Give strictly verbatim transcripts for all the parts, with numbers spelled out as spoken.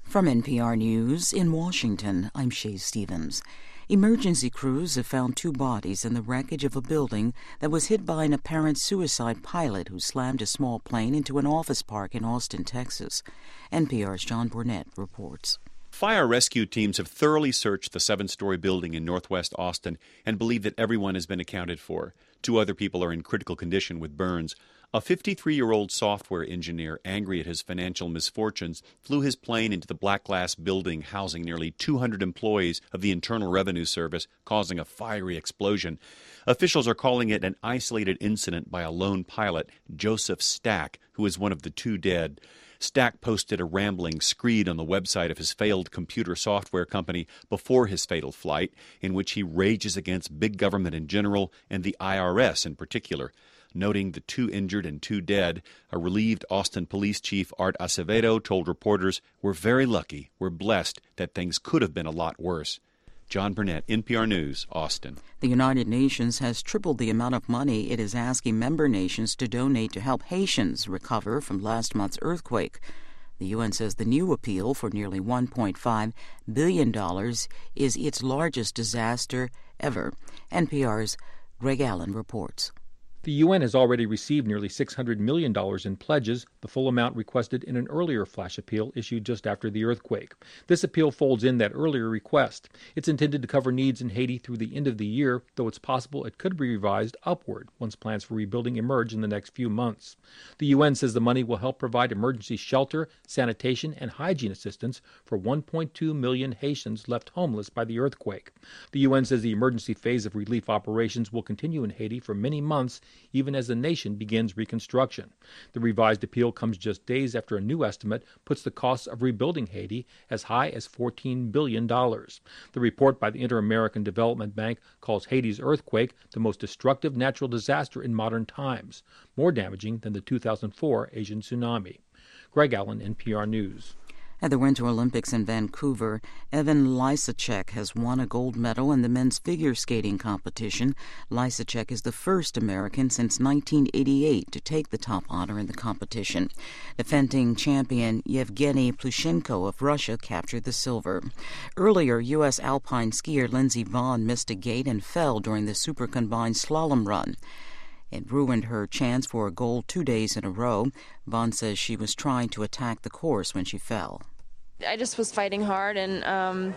From N P R News in Washington, I'm Shay Stevens. Emergency crews have found two bodies in the wreckage of a building that was hit by an apparent suicide pilot who slammed a small plane into an office park in Austin, Texas. N P R's John Burnett reports. Fire rescue teams have thoroughly searched the seven-story building in northwest Austin and believe that everyone has been accounted for. Two other people are in critical condition with burns. A fifty-three-year-old software engineer, angry at his financial misfortunes, flew his plane into the black glass building housing nearly two hundred employees of the Internal Revenue Service, causing a fiery explosion. Officials are calling it an isolated incident by a lone pilot, Joseph Stack, who is one of the two dead. Stack posted a rambling screed on the website of his failed computer software company before his fatal flight, in which he rages against big government in general and the I R S in particular. Noting the two injured and two dead, a relieved Austin Police Chief Art Acevedo told reporters, "We're very lucky, we're blessed that things could have been a lot worse." John Burnett, N P R News, Austin. The United Nations has tripled the amount of money it is asking member nations to donate to help Haitians recover from last month's earthquake. The U N says the new appeal for nearly one point five billion dollars is its largest disaster ever. N P R's Greg Allen reports. The U N has already received nearly six hundred million dollars in pledges, the full amount requested in an earlier flash appeal issued just after the earthquake. This appeal folds in that earlier request. It's intended to cover needs in Haiti through the end of the year, though it's possible it could be revised upward once plans for rebuilding emerge in the next few months. The U N says the money will help provide emergency shelter, sanitation, and hygiene assistance for one point two million Haitians left homeless by the earthquake. The U N says the emergency phase of relief operations will continue in Haiti for many months, even as the nation begins reconstruction. The revised appeal comes just days after a new estimate puts the costs of rebuilding Haiti as high as fourteen billion dollars. The report by the Inter-American Development Bank calls Haiti's earthquake the most destructive natural disaster in modern times, more damaging than the two thousand four Asian tsunami. Greg Allen, N P R News. At the Winter Olympics in Vancouver, Evan Lysacek has won a gold medal in the men's figure skating competition. Lysacek is the first American since nineteen eighty-eight to take the top honor in the competition. Defending champion Yevgeny Plushenko of Russia captured the silver. Earlier, U S alpine skier Lindsey Vonn missed a gate and fell during the super combined slalom run. It ruined her chance for a gold two days in a row. Vonn says she was trying to attack the course when she fell. I just was fighting hard and um,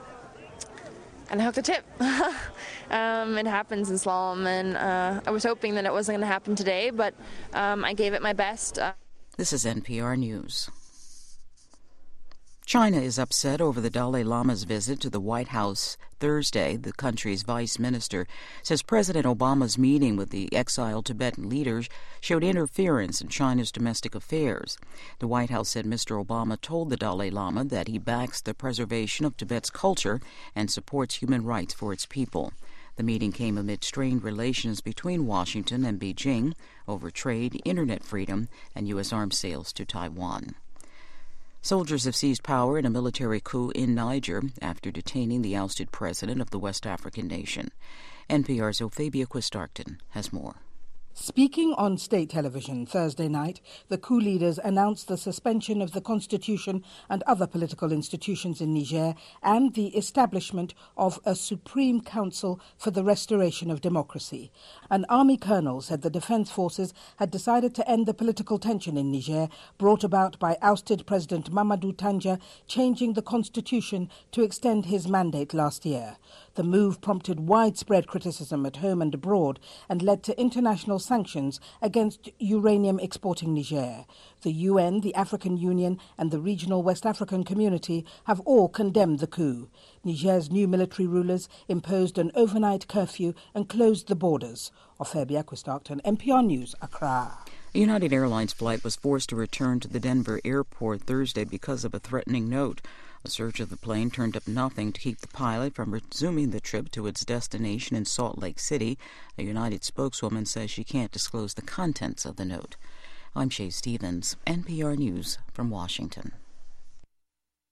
and I hooked the tip. um, it happens in slalom, and uh, I was hoping that it wasn't going to happen today, but um, I gave it my best. Uh, this is N P R News. China is upset over the Dalai Lama's visit to the White House Thursday. The country's vice minister says President Obama's meeting with the exiled Tibetan leaders showed interference in China's domestic affairs. The White House said Mister Obama told the Dalai Lama that he backs the preservation of Tibet's culture and supports human rights for its people. The meeting came amid strained relations between Washington and Beijing over trade, internet freedom, and U S arms sales to Taiwan. Soldiers have seized power in a military coup in Niger after detaining the ousted president of the West African nation. N P R's Ophabia Quistarkton has more. Speaking on state television Thursday night, the coup leaders announced the suspension of the constitution and other political institutions in Niger and the establishment of a Supreme Council for the Restoration of Democracy. An army colonel said the defense forces had decided to end the political tension in Niger brought about by ousted President Mamadou Tanja changing the constitution to extend his mandate last year. The move prompted widespread criticism at home and abroad and led to international sanctions against uranium-exporting Niger. The U N, the African Union and the regional West African community have all condemned the coup. Niger's new military rulers imposed an overnight curfew and closed the borders. Ophabia Quistarkton, N P R News, Accra. A United Airlines flight was forced to return to the Denver airport Thursday because of a threatening note. A search of the plane turned up nothing to keep the pilot from resuming the trip to its destination in Salt Lake City. A United spokeswoman says she can't disclose the contents of the note. I'm Shay Stevens, N P R News from Washington.